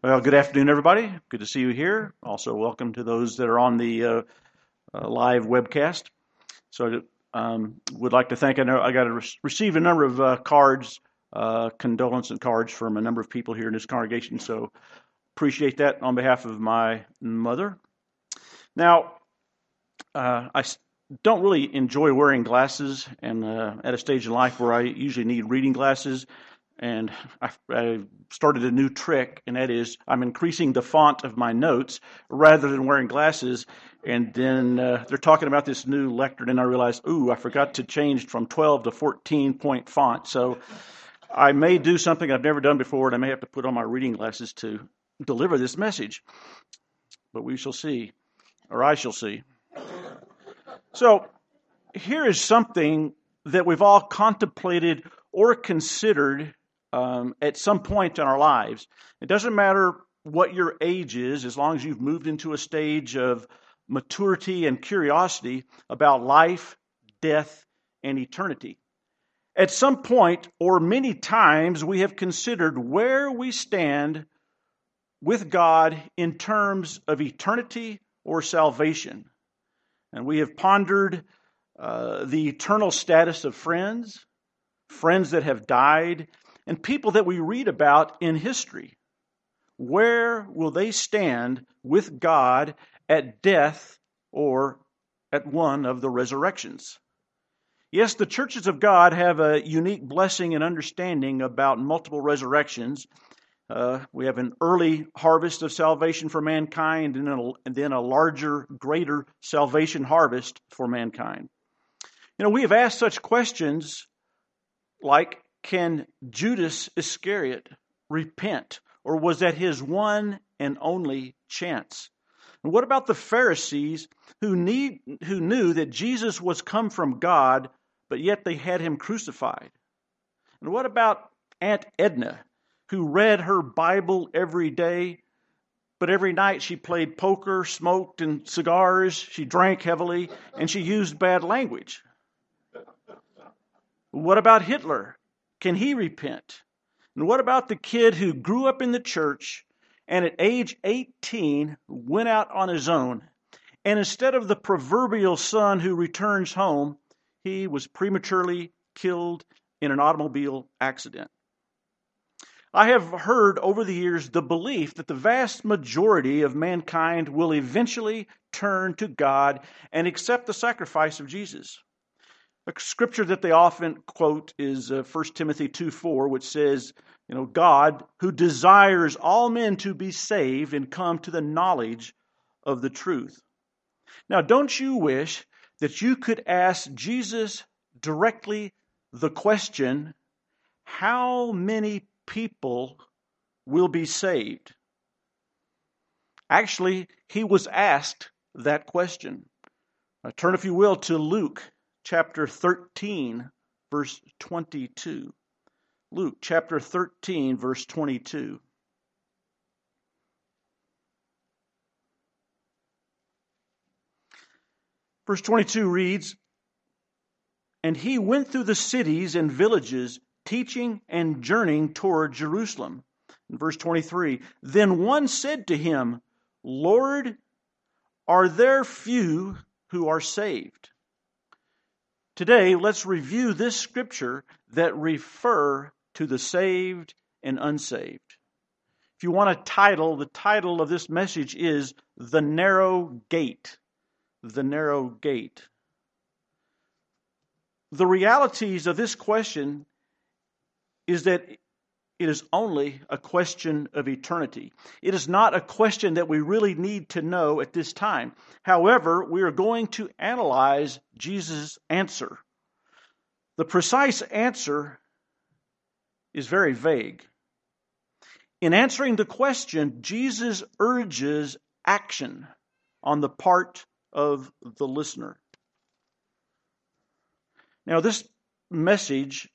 Well, good afternoon, everybody. Good to see you here. Also, welcome to those that are on the live webcast. So, would like to thank. I know I got to receive a number of cards, condolence cards from a number of people here in this congregation. So, appreciate that on behalf of my mother. Now, I don't really enjoy wearing glasses, and at a stage in life where I usually need reading glasses. And I started a new trick, and that is I'm increasing the font of my notes rather than wearing glasses. And then they're talking about this new lectern, and I realized, I forgot to change from 12 to 14-point font. So I may do something I've never done before, and I may have to put on my reading glasses to deliver this message. But we shall see, or I shall see. So here is something that we've all contemplated or considered at some point in our lives. It doesn't matter what your age is, as long as you've moved into a stage of maturity and curiosity about life, death, and eternity. At some point, or many times, we have considered where we stand with God in terms of eternity or salvation. And we have pondered the eternal status of friends that have died, and people that we read about in history. Where will they stand with God at death or at one of the resurrections? Yes, the churches of God have a unique blessing and understanding about multiple resurrections. We have an early harvest of salvation for mankind, and then a larger, greater salvation harvest for mankind. We have asked such questions like, can Judas Iscariot repent? Or was that his one and only chance? And what about the Pharisees who knew that Jesus was come from God, but yet they had him crucified? And what about Aunt Edna, who read her Bible every day, but every night she played poker, smoked and cigars, she drank heavily, and she used bad language? What about Hitler? Can he repent? And what about the kid who grew up in the church and at age 18 went out on his own? And instead of the proverbial son who returns home, he was prematurely killed in an automobile accident. I have heard over the years the belief that the vast majority of mankind will eventually turn to God and accept the sacrifice of Jesus. A scripture that they often quote is 1 Timothy 2:4, which says, God, who desires all men to be saved and come to the knowledge of the truth. Now, don't you wish that you could ask Jesus directly the question, how many people will be saved? Actually, he was asked that question. Turn, if you will, to Luke chapter 13, verse 22. Luke chapter 13, verse 22. Verse 22 reads, "And he went through the cities and villages, teaching and journeying toward Jerusalem." In verse 23, "Then one said to him, Lord, are there few who are saved?" Today, let's review this scripture that refer to the saved and unsaved. If you want a title, the title of this message is The Narrow Gate. The Narrow Gate. The realities of this question is that it is only a question of eternity. It is not a question that we really need to know at this time. However, we are going to analyze Jesus' answer. The precise answer is very vague. In answering the question, Jesus urges action on the part of the listener. Now, this message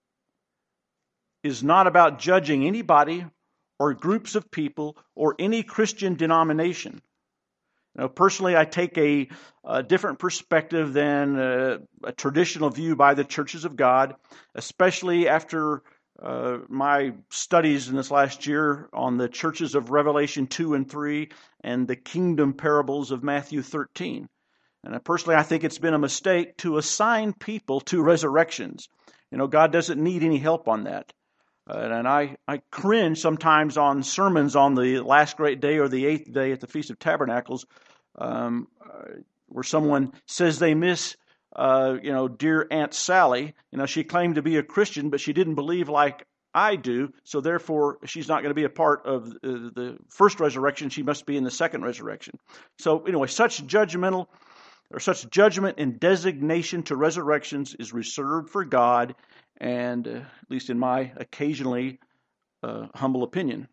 is not about judging anybody or groups of people or any Christian denomination. Personally, I take a different perspective than a traditional view by the churches of God, especially after my studies in this last year on the churches of Revelation 2 and 3 and the kingdom parables of Matthew 13. And personally, I think it's been a mistake to assign people to resurrections. God doesn't need any help on that. And I cringe sometimes on sermons on the last great day or the eighth day at the Feast of Tabernacles, where someone says they miss, dear Aunt Sally. She claimed to be a Christian, but she didn't believe like I do, so therefore she's not going to be a part of the first resurrection. She must be in the second resurrection. So anyway, such judgment and designation to resurrections is reserved for God, and at least in my occasionally humble opinion.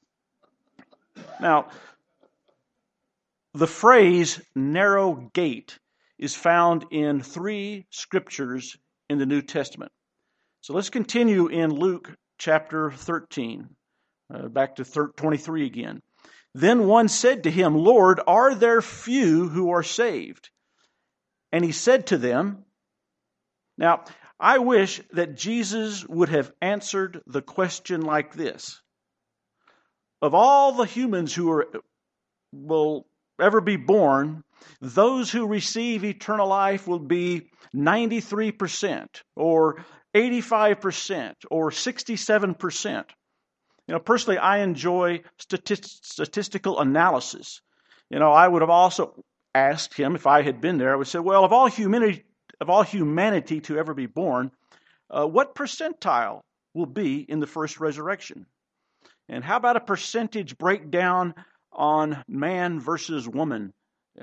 Now, the phrase narrow gate is found in 3 scriptures in the New Testament. So let's continue in Luke chapter 13, back to 23 again. Then one said to him, Lord, are there few who are saved? And he said to them, now, I wish that Jesus would have answered the question like this. Of all the humans who will ever be born, those who receive eternal life will be 93% or 85% or 67%. Personally, I enjoy statistical analysis. I would have also asked him, if I had been there, I would say, well, of all humanity to ever be born, what percentile will be in the first resurrection? And how about a percentage breakdown on man versus woman?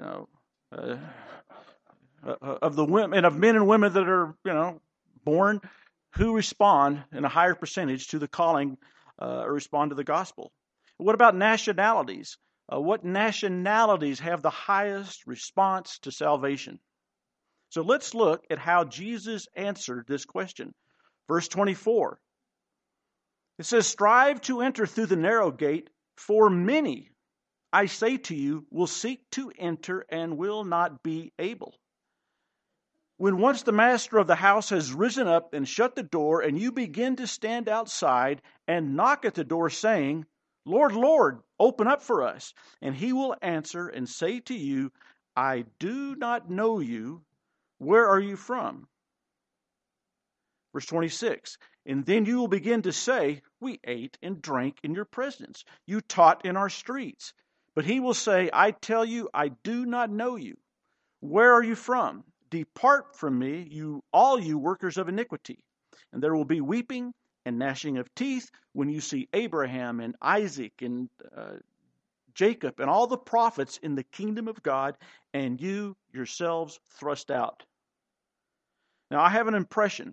Of the women, of men and women that are, born, who respond in a higher percentage to the calling or respond to the gospel? What about nationalities? What nationalities have the highest response to salvation? So let's look at how Jesus answered this question. Verse 24. It says, strive to enter through the narrow gate, for many, I say to you, will seek to enter and will not be able. When once the master of the house has risen up and shut the door, and you begin to stand outside and knock at the door, saying, Lord, Lord, open up for us. And he will answer and say to you, I do not know you. Where are you from? Verse 26, and then you will begin to say, we ate and drank in your presence. You taught in our streets. But he will say, I tell you, I do not know you. Where are you from? Depart from me, all you workers of iniquity. And there will be weeping and gnashing of teeth when you see Abraham and Isaac and Jacob and all the prophets in the kingdom of God, and you yourselves thrust out. Now, I have an impression,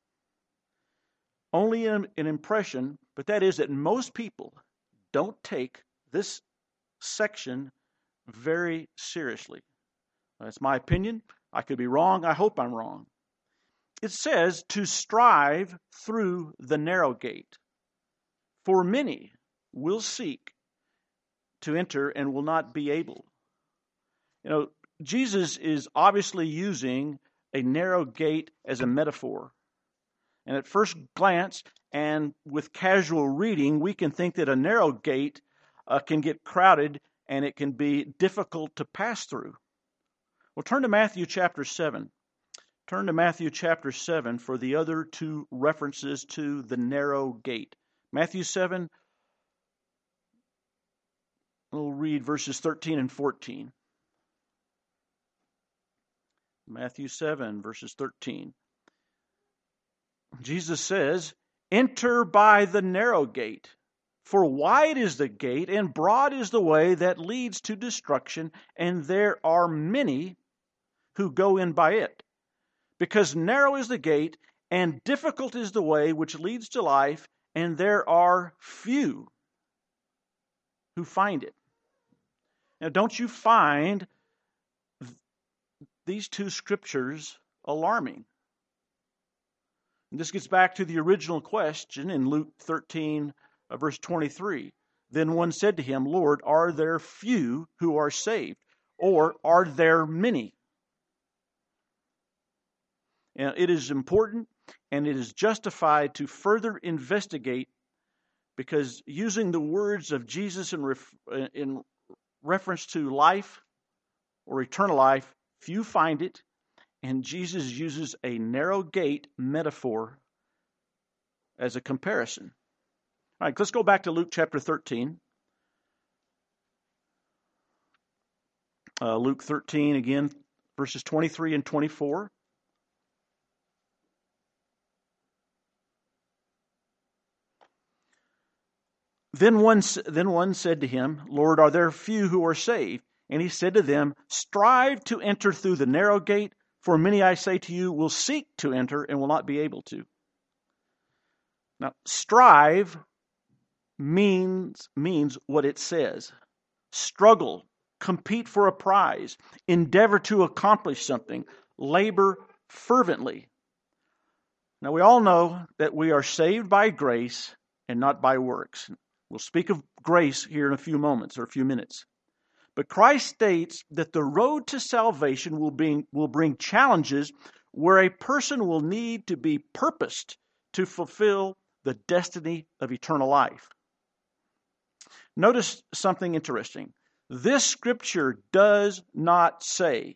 only an impression, but that is that most people don't take this section very seriously. That's my opinion. I could be wrong. I hope I'm wrong. It says to strive through the narrow gate. For many will seek to enter and will not be able. Jesus is obviously using a narrow gate as a metaphor. And at first glance and with casual reading, we can think that a narrow gate can get crowded and it can be difficult to pass through. Well, turn to Matthew chapter 7. Turn to Matthew chapter 7 for the other 2 references to the narrow gate. Matthew 7, we'll read verses 13 and 14. Matthew 7, verses 13. Jesus says, enter by the narrow gate, for wide is the gate and broad is the way that leads to destruction, and there are many who go in by it. Because narrow is the gate and difficult is the way which leads to life, and there are few who find it. Now, don't you find these 2 scriptures alarming? And this gets back to the original question in Luke 13, verse 23. Then one said to him, Lord, are there few who are saved, or are there many? And it is important and it is justified to further investigate, because using the words of Jesus in reference to life or eternal life, few find it, and Jesus uses a narrow gate metaphor as a comparison. All right, let's go back to Luke chapter 13. Luke 13 again, verses 23 and 24. Then one said to him, Lord, are there few who are saved? And he said to them, strive to enter through the narrow gate, for many, I say to you, will seek to enter and will not be able to. Now, strive means what it says. Struggle, compete for a prize, endeavor to accomplish something, labor fervently. Now, we all know that we are saved by grace and not by works. We'll speak of grace here in a few moments or a few minutes. But Christ states that the road to salvation will bring challenges where a person will need to be purposed to fulfill the destiny of eternal life. Notice something interesting. This scripture does not say,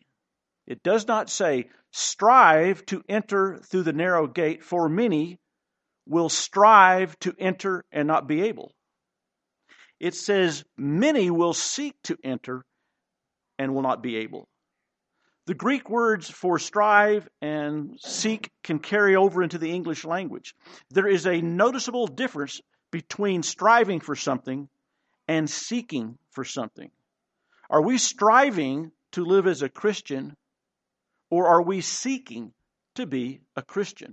strive to enter through the narrow gate, for many will strive to enter and not be able. It says many will seek to enter and will not be able. The Greek words for strive and seek can carry over into the English language. There is a noticeable difference between striving for something and seeking for something. Are we striving to live as a Christian, or are we seeking to be a Christian?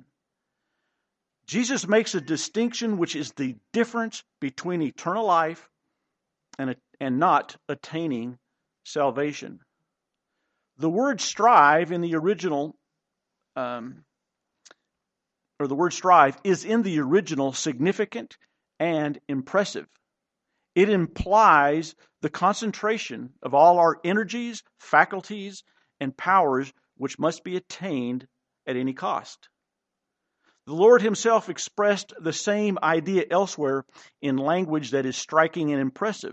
Jesus makes a distinction, which is the difference between eternal life and not attaining salvation. The word strive in the original, the word strive is in the original significant and impressive. It implies the concentration of all our energies, faculties, and powers which must be attained at any cost. The Lord himself expressed the same idea elsewhere in language that is striking and impressive.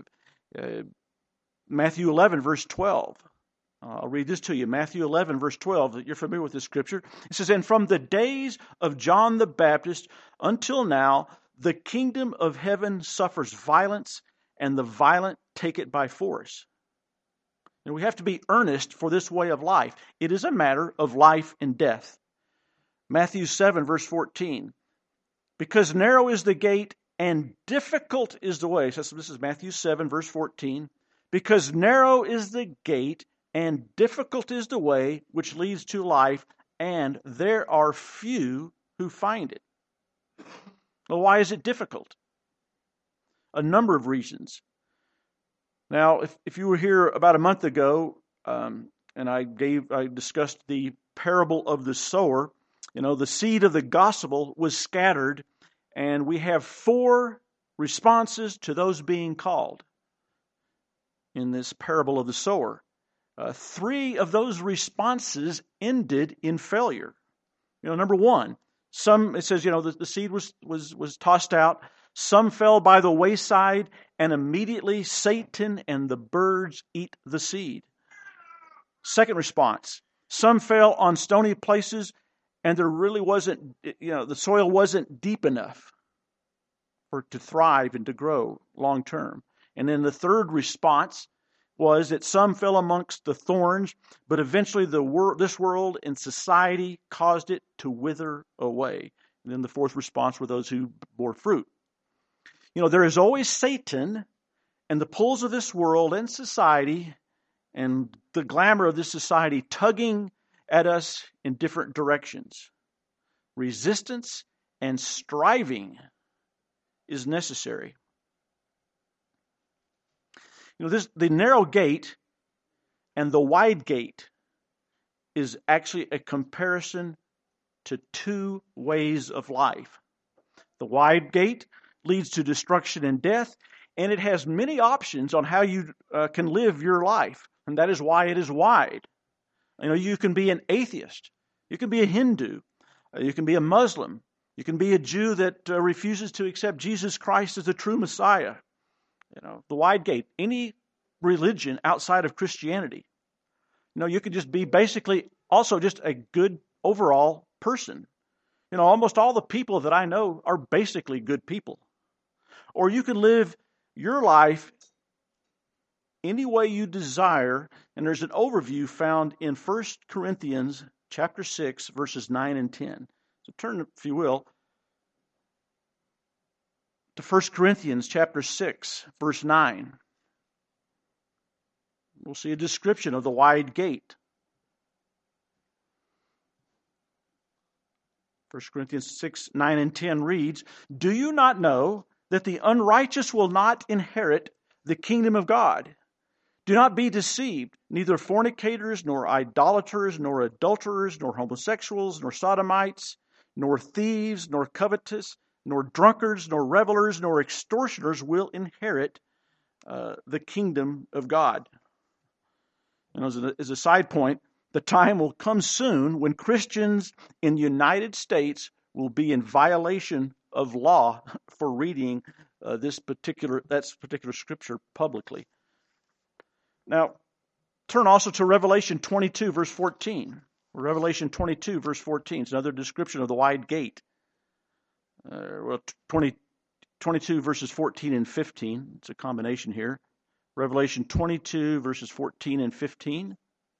Matthew 11, verse 12. I'll read this to you. Matthew 11, verse 12. You're familiar with this scripture. It says, and from the days of John the Baptist until now, the kingdom of heaven suffers violence, and the violent take it by force. And we have to be earnest for this way of life. It is a matter of life and death. Matthew 7, verse 14. Because narrow is the gate and difficult is the way. So this is Matthew 7, verse 14. Because narrow is the gate and difficult is the way which leads to life, and there are few who find it. Well, why is it difficult? A number of reasons. Now, if you were here about a month ago, and I discussed the parable of the sower, the seed of the gospel was scattered, and we have 4 responses to those being called in this parable of the sower. 3 of those responses ended in failure. Number 1, it says, the seed was tossed out. Some fell by the wayside, and immediately Satan and the birds eat the seed. Second response, some fell on stony places, and there really wasn't, the soil wasn't deep enough for it to thrive and to grow long term. And then the third response was that some fell amongst the thorns, but eventually this world and society caused it to wither away. And then the fourth response were those who bore fruit. There is always Satan and the pulls of this world and society and the glamour of this society tugging at us in different directions. Resistance and striving is necessary. The narrow gate and the wide gate is actually a comparison to 2 ways of life. The wide gate leads to destruction and death, and it has many options on how you can live your life, and that is why it is wide. You can be an atheist. You can be a Hindu. You can be a Muslim. You can be a Jew that refuses to accept Jesus Christ as the true Messiah. The wide gate, any religion outside of Christianity. You could just be basically also just a good overall person. Almost all the people that I know are basically good people. Or you can live your life any way you desire, and there's an overview found in 1 Corinthians chapter 6, verses 9 and 10. So turn, if you will, to 1 Corinthians chapter 6, verse 9. We'll see a description of the wide gate. 1 Corinthians 6, 9 and 10 reads, "Do you not know that the unrighteous will not inherit the kingdom of God? Do not be deceived. Neither fornicators, nor idolaters, nor adulterers, nor homosexuals, nor sodomites, nor thieves, nor covetous, nor drunkards, nor revelers, nor extortioners will inherit the kingdom of God." As a side point, the time will come soon when Christians in the United States will be in violation of law for reading that particular scripture publicly. Now, turn also to Revelation 22, verse 14. Revelation 22, verse 14 is another description of the wide gate. 22 verses 14 and 15. It's a combination here. Revelation 22, verses 14 and 15.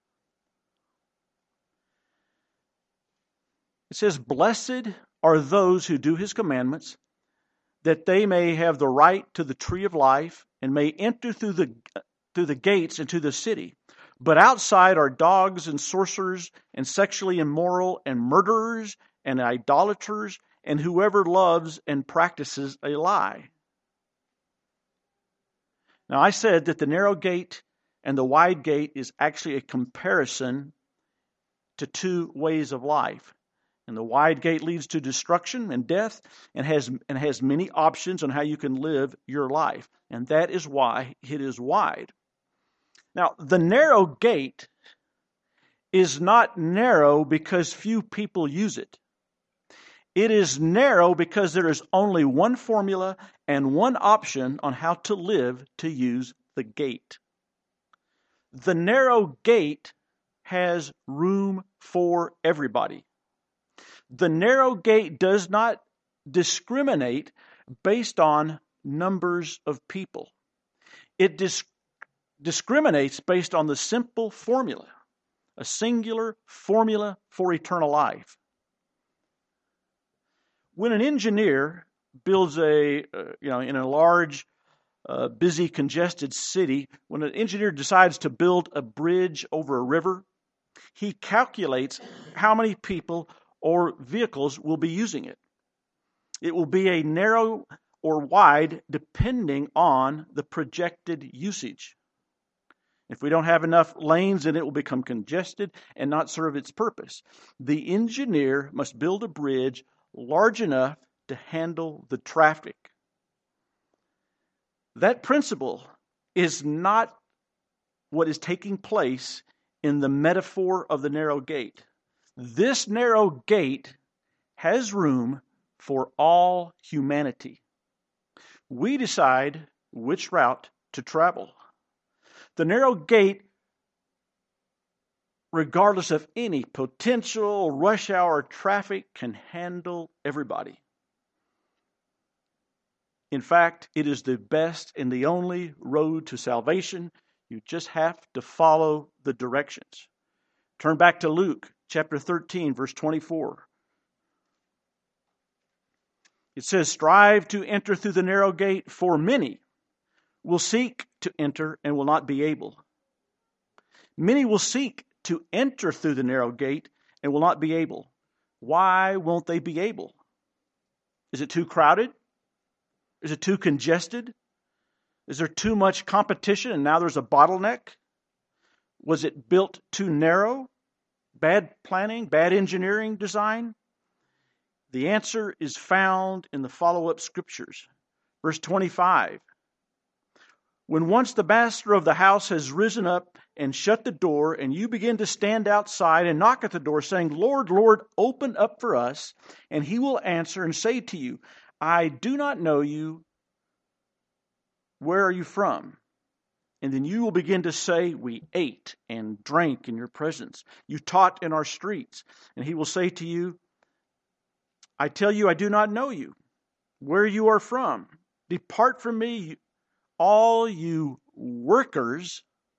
It says, "Blessed are those who do his commandments, that they may have the right to the tree of life and may enter through the gates into the city. But outside are dogs and sorcerers and sexually immoral and murderers and idolaters and whoever loves and practices a lie." Now, I said that the narrow gate and the wide gate is actually a comparison to two ways of life. And the wide gate leads to destruction and death and has many options on how you can live your life. And that is why it is wide. Now, the narrow gate is not narrow because few people use it. It is narrow because there is only one formula and one option on how to live to use the gate. The narrow gate has room for everybody. The narrow gate does not discriminate based on numbers of people. It discriminates based on the simple formula, a singular formula for eternal life. When an engineer builds in a large, busy, congested city, when an engineer decides to build a bridge over a river, he calculates how many people or vehicles will be using it. It will be a narrow or wide depending on the projected usage. If we don't have enough lanes, then it will become congested and not serve its purpose. The engineer must build a bridge large enough to handle the traffic. That principle is not what is taking place in the metaphor of the narrow gate. This narrow gate has room for all humanity. We decide which route to travel. The narrow gate, regardless of any potential rush hour traffic, can handle everybody. In fact, it is the best and the only road to salvation. You just have to follow the directions. Turn back to Luke chapter 13, verse 24. It says, "Strive to enter through the narrow gate, for many will seek to enter and will not be able." Many will seek to enter through the narrow gate and will not be able. Why won't they be able? Is it too crowded? Is it too congested? Is there too much competition and now there's a bottleneck? Was it built too narrow? Bad planning, bad engineering design? The answer is found in the follow-up scriptures. Verse 25. When once the master of the house has risen up and shut the door, and you begin to stand outside and knock at the door, saying, Lord, Lord, open up for us, and he will answer and say to you, I do not know you. Where are you from? And then you will begin to say, we ate and drank in your presence. You taught in our streets. And he will say to you, I tell you, I do not know you. Where you are from. Depart from me, all you workers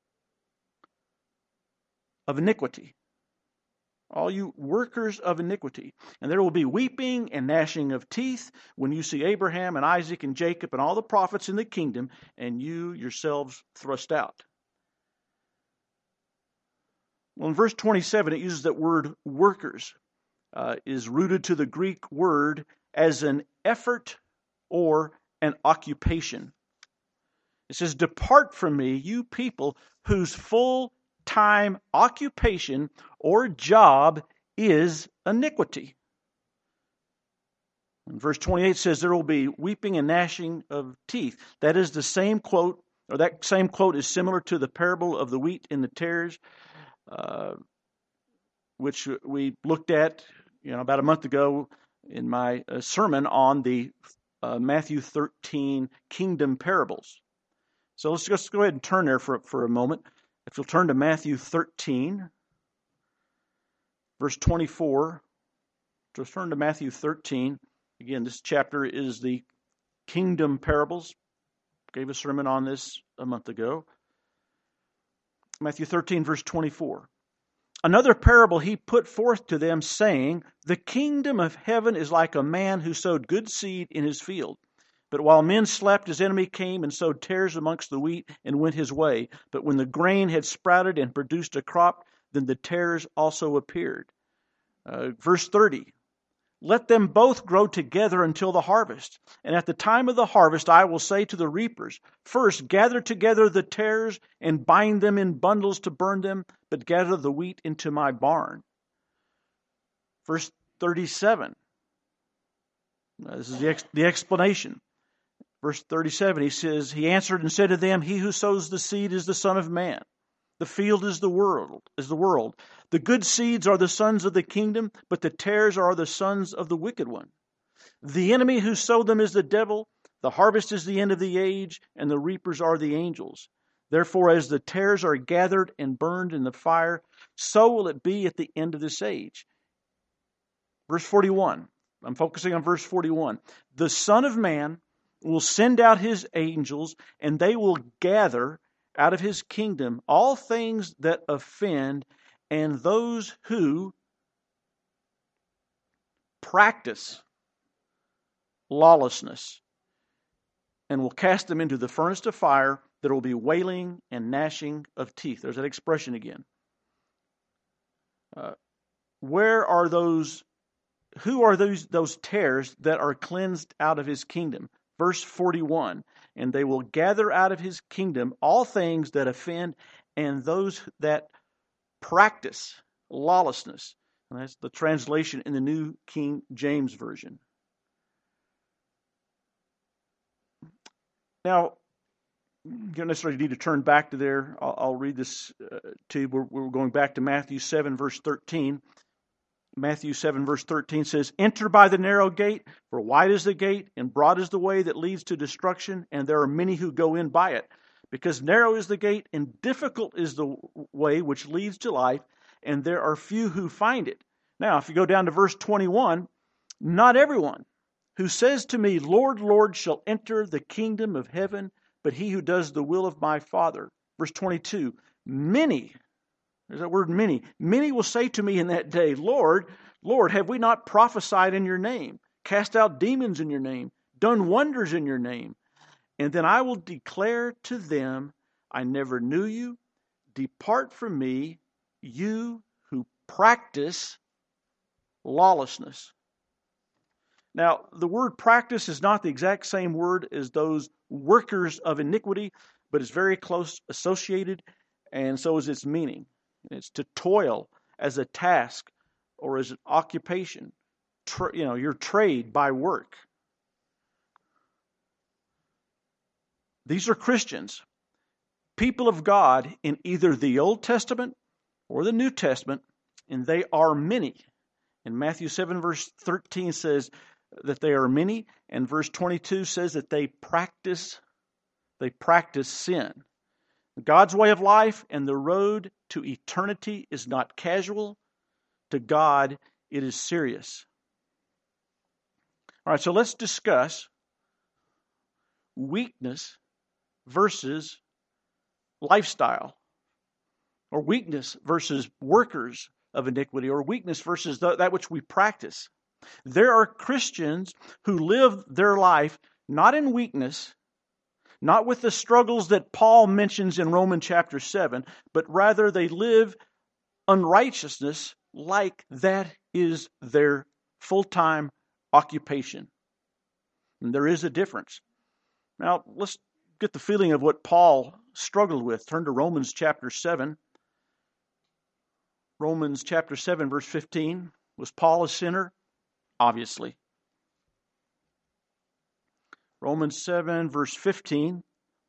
of iniquity. All you workers of iniquity. And there will be weeping and gnashing of teeth when you see Abraham and Isaac and Jacob and all the prophets in the kingdom, and you yourselves thrust out. Well, in verse 27, it uses that word workers, is rooted to the Greek word as an effort or an occupation. It says, depart from me, you people whose full-time occupation or job is iniquity. And verse 28 says there will be weeping and gnashing of teeth. That is the same quote, or that same quote is similar to the parable of the wheat and the tares, which we looked at about a month ago in my sermon on the Matthew 13 kingdom parables. So let's just go ahead and turn there for a moment. If you'll turn to Matthew 13, verse 24. Just turn to Matthew 13. Again, this chapter is the kingdom parables. Gave a sermon on this a month ago. Matthew 13, verse 24. Another parable he put forth to them, saying, the kingdom of heaven is like a man who sowed good seed in his field. But while men slept, his enemy came and sowed tares amongst the wheat and went his way. But when the grain had sprouted and produced a crop, then the tares also appeared. Verse 30. Let them both grow together until the harvest. And at the time of the harvest, I will say to the reapers, first gather together the tares and bind them in bundles to burn them, but gather the wheat into my barn. Verse 37. This is the explanation. Verse 37, he says, he answered and said to them, he who sows the seed is the Son of Man. The field is the world. The good seeds are the sons of the kingdom, but the tares are the sons of the wicked one. The enemy who sowed them is the devil. The harvest is the end of the age, and the reapers are the angels. Therefore, as the tares are gathered and burned in the fire, so will it be at the end of this age. Verse 41. I'm focusing on verse 41. The Son of Man will send out his angels, and they will gather out of his kingdom all things that offend and those who practice lawlessness, and will cast them into the furnace of fire. There will be wailing and gnashing of teeth. There's that expression again. Where are those? Who are those tares that are cleansed out of his kingdom? Verse 41, and they will gather out of his kingdom all things that offend and those that practice lawlessness. And that's the translation in the New King James Version. Now, you don't necessarily need to turn back to there. I'll read this to you. We're going back to Matthew 7, verse 13. Matthew 7, verse 13 says, enter by the narrow gate, for wide is the gate, and broad is the way that leads to destruction, and there are many who go in by it. Because narrow is the gate, and difficult is the way which leads to life, and there are few who find it. Now, if you go down to verse 21, not everyone who says to me, Lord, Lord, shall enter the kingdom of heaven, but he who does the will of my Father. Verse 22, many, there's that word many. Many will say to me in that day, Lord, Lord, have we not prophesied in your name, cast out demons in your name, done wonders in your name? And then I will declare to them, I never knew you. Depart from me, you who practice lawlessness. Now, the word practice is not the exact same word as those workers of iniquity, but it's very close associated, and so is its meaning. It's to toil as a task or as an occupation, your trade by work. These are Christians people of God in either the Old Testament or the New Testament, and they are many. And Matthew 7 verse 13 says that they are many, and verse 22 says that they practice sin. God's way of life and the road to eternity is not casual. To God, it is serious. All right, so let's discuss weakness versus lifestyle, or weakness versus workers of iniquity, or weakness versus that which we practice. There are Christians who live their life not in weakness, not with the struggles that Paul mentions in Romans chapter 7, but rather they live unrighteousness like that is their full-time occupation. And there is a difference. Now, let's get the feeling of what Paul struggled with. Turn to Romans chapter 7. Romans chapter 7, verse 15. Was Paul a sinner? Obviously. Romans 7, verse 15.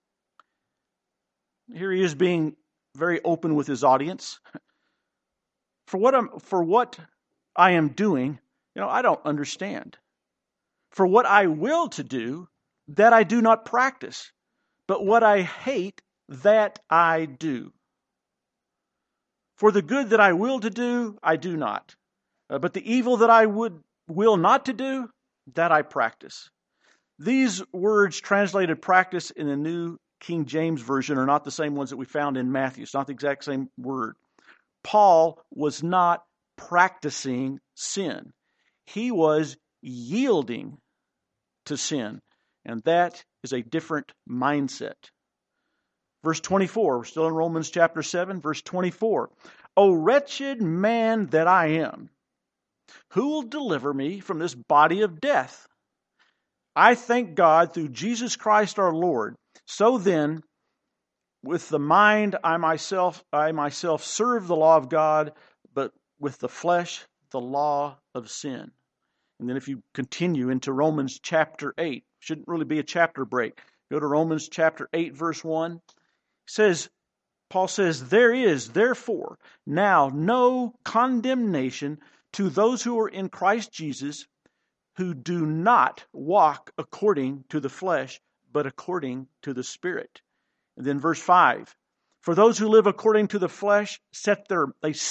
Here he is being very open with his audience. For what I am doing, I don't understand. For what I will to do, that I do not practice. But what I hate, that I do. For the good that I will to do, I do not. But the evil that I will not to do, that I practice. These words translated practice in the New King James Version are not the same ones that we found in Matthew. It's not the exact same word. Paul was not practicing sin. He was yielding to sin. And that is a different mindset. Verse 24, we're still in Romans chapter 7, verse 24. O wretched man that I am, who will deliver me from this body of death? I thank God through Jesus Christ our Lord. So then, with the mind I myself serve the law of God, but with the flesh, the law of sin. And then if you continue into Romans chapter 8, shouldn't really be a chapter break. Go to Romans chapter 8, verse 1. Paul says, there is, therefore, now no condemnation to those who are in Christ Jesus, who do not walk according to the flesh, but according to the Spirit. And then verse 5, for those who live according to the flesh set their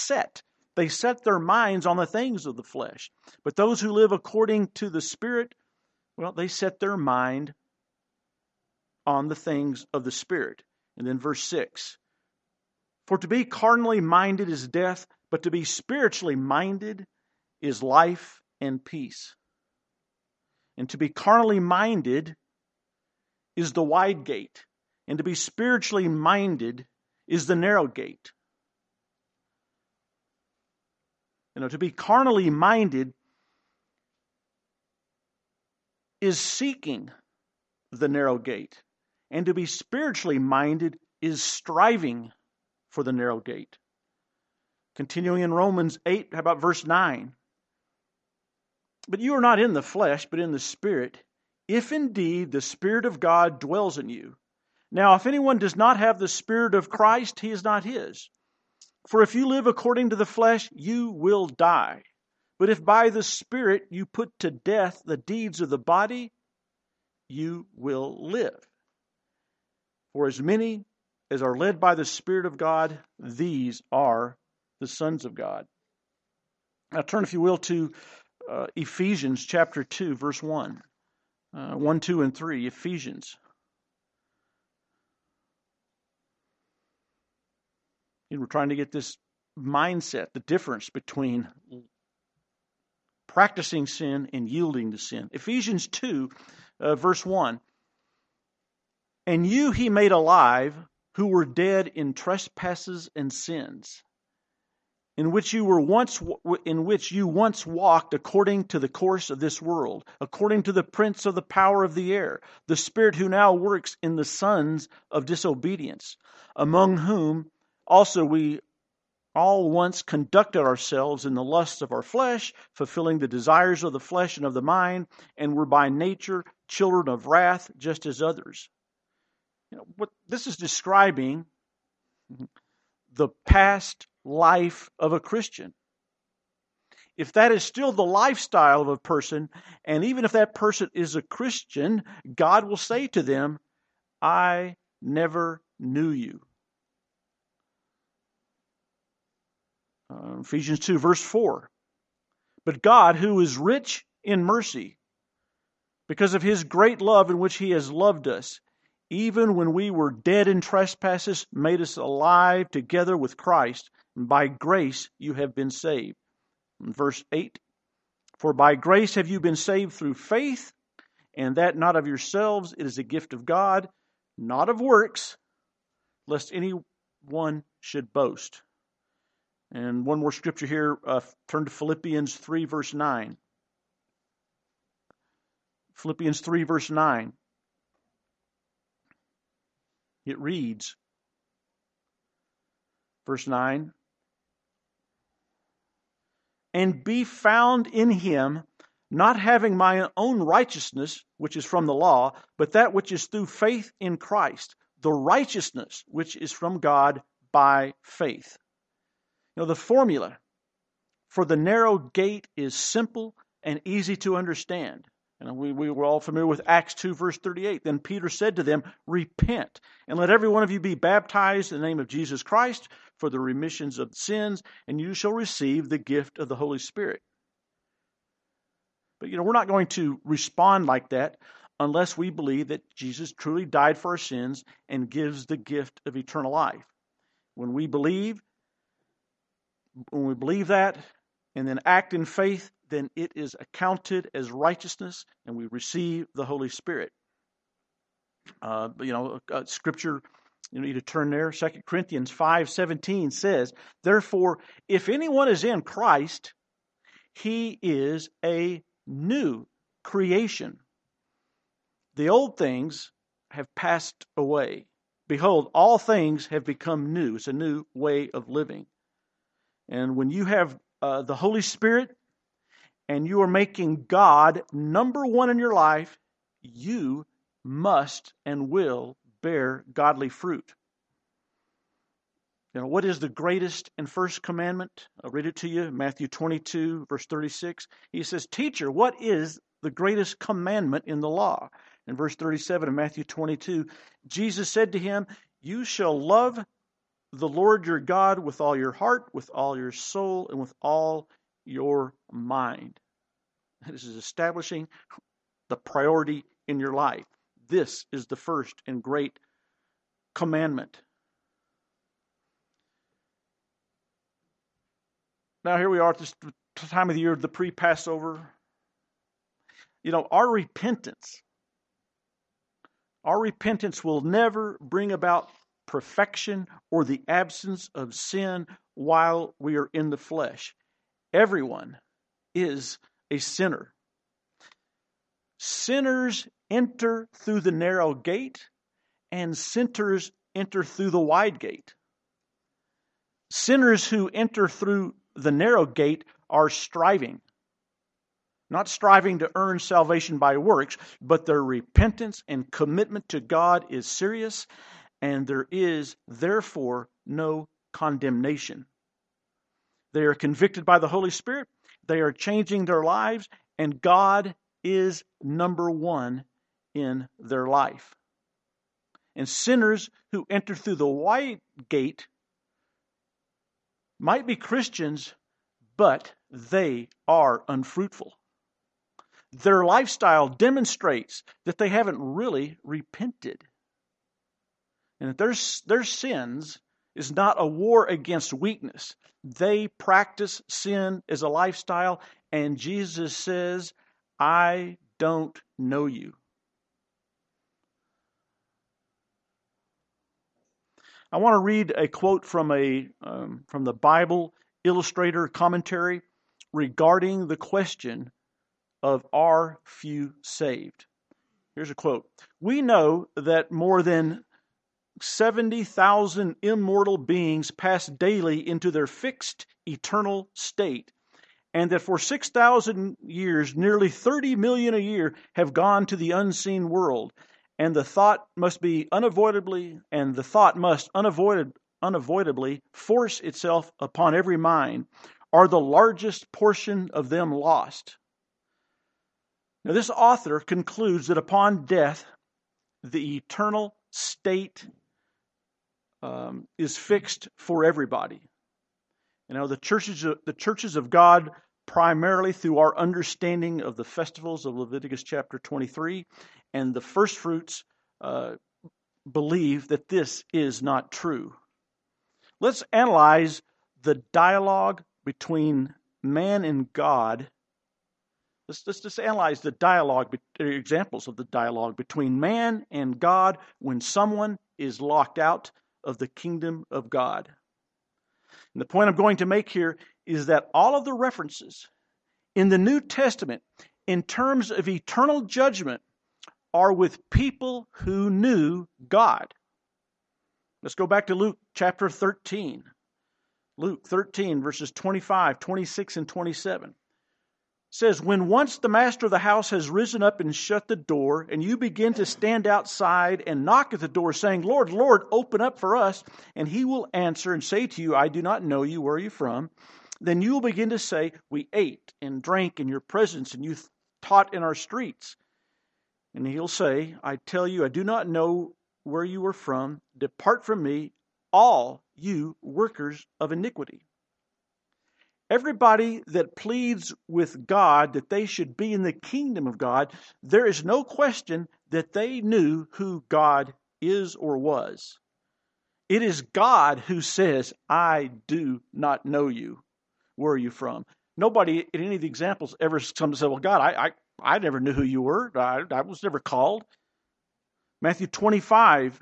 minds on the things of the flesh. But those who live according to the Spirit, they set their mind on the things of the Spirit. And then verse 6, for to be carnally minded is death, but to be spiritually minded is life and peace. And to be carnally minded is the wide gate, and to be spiritually minded is the narrow gate. To be carnally minded is seeking the narrow gate, and to be spiritually minded is striving for the narrow gate. Continuing in Romans 8, how about verse 9? But you are not in the flesh, but in the Spirit, if indeed the Spirit of God dwells in you. Now, if anyone does not have the Spirit of Christ, he is not his. For if you live according to the flesh, you will die. But if by the Spirit you put to death the deeds of the body, you will live. For as many as are led by the Spirit of God, these are the sons of God. Now turn, if you will, to Ephesians chapter 2, verse 1. 1, 2, and 3, Ephesians. And we're trying to get this mindset, the difference between practicing sin and yielding to sin. Ephesians 2, verse 1. And you he made alive, who were dead in trespasses and sins, in which you once walked according to the course of this world, according to the prince of the power of the air, the spirit who now works in the sons of disobedience, among whom also we all once conducted ourselves in the lusts of our flesh, fulfilling the desires of the flesh and of the mind, and were by nature children of wrath, just as others. What this is describing the past life of a Christian. If that is still the lifestyle of a person, and even if that person is a Christian, God will say to them, I never knew you. Ephesians 2, verse 4. But God, who is rich in mercy, because of his great love in which he has loved us, even when we were dead in trespasses, made us alive together with Christ, and by grace you have been saved. Verse 8, for by grace have you been saved through faith, and that not of yourselves, it is a gift of God, not of works, lest anyone should boast. And one more scripture here, turn to Philippians 3, verse 9. Philippians 3, verse 9. It reads, verse 9, and be found in him, not having my own righteousness, which is from the law, but that which is through faith in Christ, the righteousness which is from God by faith. The formula for the narrow gate is simple and easy to understand. And we were all familiar with Acts 2, verse 38. Then Peter said to them, repent, and let every one of you be baptized in the name of Jesus Christ for the remissions of sins, and you shall receive the gift of the Holy Spirit. But, we're not going to respond like that unless we believe that Jesus truly died for our sins and gives the gift of eternal life. When we believe that and then act in faith, then it is accounted as righteousness, and we receive the Holy Spirit. Scripture, you need to turn there. 2 Corinthians 5:17 says, therefore, if anyone is in Christ, he is a new creation. The old things have passed away. Behold, all things have become new. It's a new way of living. And when you have the Holy Spirit, and you are making God number one in your life, you must and will bear godly fruit. What is the greatest and first commandment? I'll read it to you, Matthew 22, verse 36. He says, teacher, what is the greatest commandment in the law? In verse 37 of Matthew 22, Jesus said to him, you shall love the Lord your God with all your heart, with all your soul, and with all your mind. This is establishing the priority in your life. This is the first and great commandment. Now here we are at this time of the year, the pre-Passover. Our repentance will never bring about perfection or the absence of sin while we are in the flesh. Everyone is a sinner. Sinners enter through the narrow gate, and sinners enter through the wide gate. Sinners who enter through the narrow gate are striving. Not striving to earn salvation by works, but their repentance and commitment to God is serious, and there is therefore no condemnation. They are convicted by the Holy Spirit. They are changing their lives, and God is number one in their life. And sinners who enter through the wide gate might be Christians, but they are unfruitful. Their lifestyle demonstrates that they haven't really repented. And that their sins is not a war against weakness. They practice sin as a lifestyle, and Jesus says, I don't know you. I want to read a quote from the Bible Illustrator commentary regarding the question of are few saved. Here's a quote. We know that more than 70,000 immortal beings pass daily into their fixed eternal state, and that for 6,000 years, nearly 30 million a year have gone to the unseen world, and the thought must unavoidably force itself upon every mind, are the largest portion of them lost. Now, this author concludes that upon death, the eternal state is fixed for everybody. The churches of God, primarily through our understanding of the festivals of Leviticus chapter 23 and the first fruits, believe that this is not true. Let's analyze the dialogue between man and God. Let's just analyze the dialogue, examples of the dialogue between man and God when someone is locked out of the kingdom of God. And the point I'm going to make here is that all of the references in the New Testament in terms of eternal judgment are with people who knew God. Let's go back to Luke chapter 13. Luke 13, verses 25, 26, and 27. Says, when once the master of the house has risen up and shut the door, and you begin to stand outside and knock at the door, saying, Lord, Lord, open up for us, and he will answer and say to you, I do not know you, where are you from? Then you will begin to say, we ate and drank in your presence, and you taught in our streets. And he'll say, I tell you, I do not know where you are from. Depart from me, all you workers of iniquity. Everybody that pleads with God that they should be in the kingdom of God, there is no question that they knew who God is or was. It is God who says, I do not know you. Where are you from? Nobody in any of the examples ever comes and said, well, God, I never knew who you were. I was never called. Matthew 25.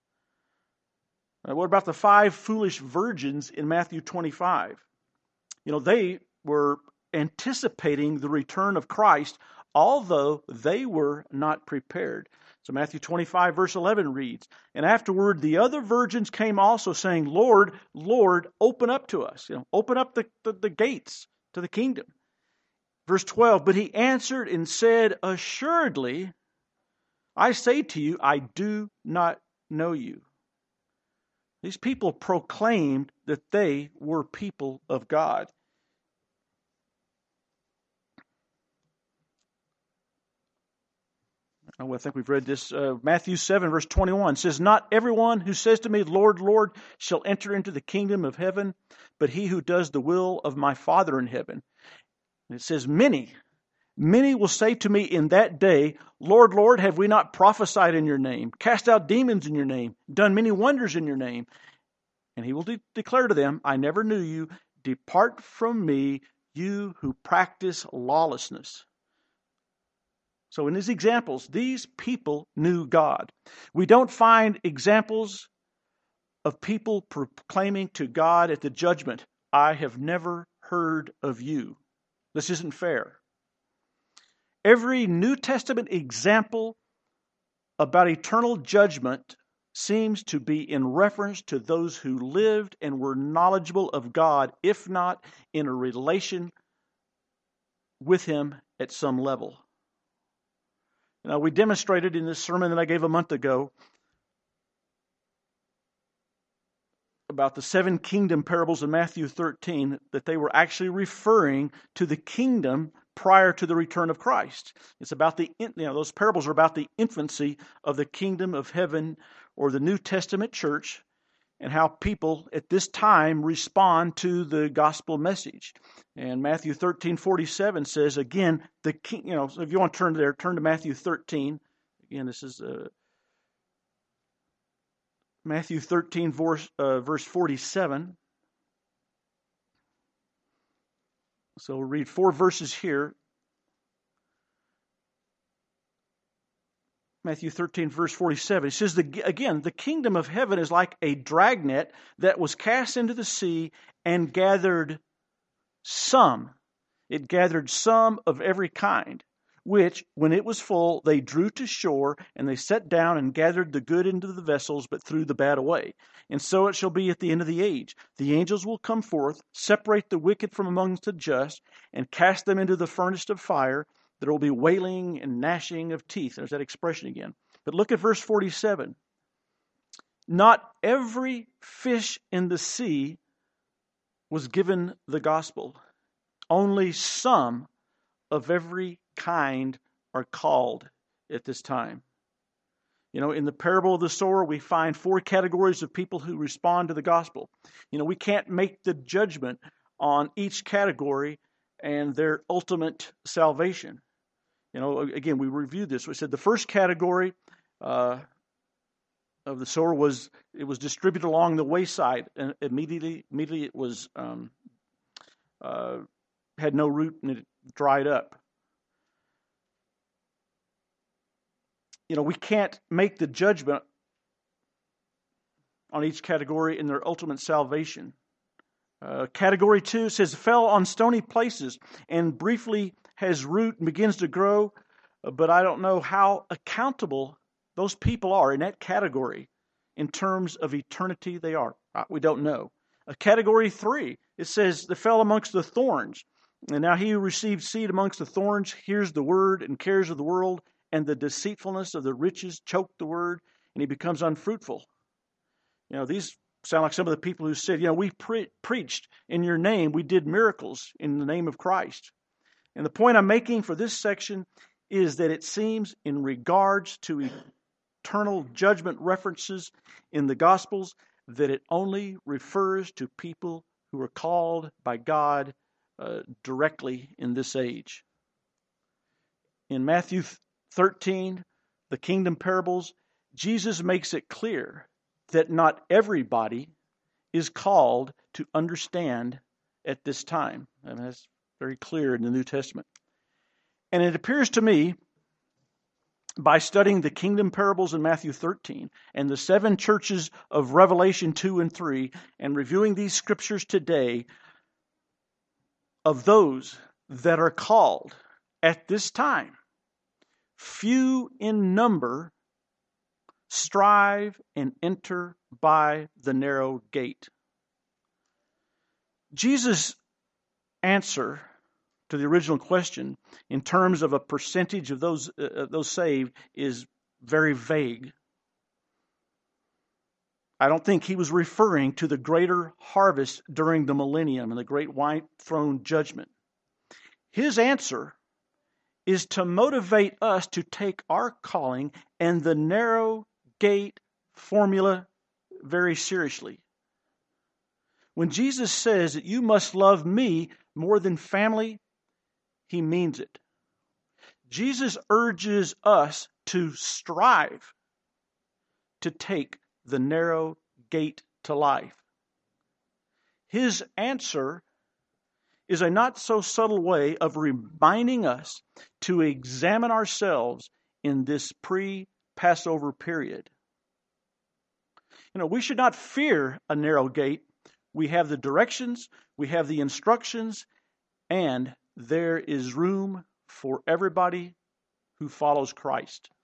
What about the 5 foolish virgins in Matthew 25? They were anticipating the return of Christ, although they were not prepared. So Matthew 25, verse 11 reads, and afterward the other virgins came also, saying, Lord, Lord, open up to us. Open up the gates to the kingdom. Verse 12, but he answered and said, assuredly, I say to you, I do not know you. These people proclaimed that they were people of God. I think we've read this. Matthew 7, verse 21 says, not everyone who says to me, Lord, Lord, shall enter into the kingdom of heaven, but he who does the will of my Father in heaven. And it says, many will say to me in that day, Lord, Lord, have we not prophesied in your name, cast out demons in your name, done many wonders in your name? And he will declare to them, I never knew you. Depart from me, you who practice lawlessness. So in these examples, these people knew God. We don't find examples of people proclaiming to God at the judgment, I have never heard of you. This isn't fair. Every New Testament example about eternal judgment seems to be in reference to those who lived and were knowledgeable of God, if not in a relation with him at some level. Now, we demonstrated in this sermon that I gave a month ago about the 7 kingdom parables in Matthew 13, that they were actually referring to the kingdom prior to the return of Christ. It's about those parables are about the infancy of the kingdom of heaven or the New Testament church, and how people at this time respond to the gospel message. And Matthew 13:47 says, again, the king, so if you want to turn there, turn to Matthew 13. Again, this is Matthew 13, verse 47. So we'll read 4 verses here. Matthew 13, verse 47. It says, again, the kingdom of heaven is like a dragnet that was cast into the sea and gathered some. It gathered some of every kind, which, when it was full, they drew to shore, and they sat down and gathered the good into the vessels, but threw the bad away. And so it shall be at the end of the age. The angels will come forth, separate the wicked from amongst the just, and cast them into the furnace of fire. There will be wailing and gnashing of teeth. There's that expression again. But look at verse 47. Not every fish in the sea was given the gospel. Only some of every kind are called at this time. In the parable of the sower, we find 4 categories of people who respond to the gospel. We can't make the judgment on each category and their ultimate salvation. Again, we reviewed this. We said the first category of the sower was distributed along the wayside, and immediately it was had no root and it dried up. We can't make the judgment on each category in their ultimate salvation. Category 2 says, fell on stony places and briefly has root and begins to grow, but I don't know how accountable those people are in that category in terms of eternity they are. We don't know. Category 3, it says, they fell amongst the thorns. And now he who received seed amongst the thorns hears the word and cares of the world, and the deceitfulness of the riches choke the word, and he becomes unfruitful. These sound like some of the people who said, we preached in your name, we did miracles in the name of Christ. And the point I'm making for this section is that it seems in regards to eternal judgment references in the Gospels that it only refers to people who are called by God directly in this age. In Matthew 13, the kingdom parables, Jesus makes it clear that not everybody is called to understand at this time. And that's very clear in the New Testament. And it appears to me, by studying the kingdom parables in Matthew 13 and the 7 churches of Revelation 2 and 3, and reviewing these scriptures today, of those that are called at this time, few in number strive and enter by the narrow gate. Jesus' answer to the original question in terms of a percentage of those saved is very vague. I don't think he was referring to the greater harvest during the millennium and the great white throne judgment. His answer is to motivate us to take our calling and the narrow gate formula very seriously. When Jesus says that you must love me more than family, he means it. Jesus urges us to strive to take the narrow gate to life. His answer is a not so subtle way of reminding us to examine ourselves in this pre-Passover period. We should not fear a narrow gate. We have the directions, we have the instructions, and there is room for everybody who follows Christ.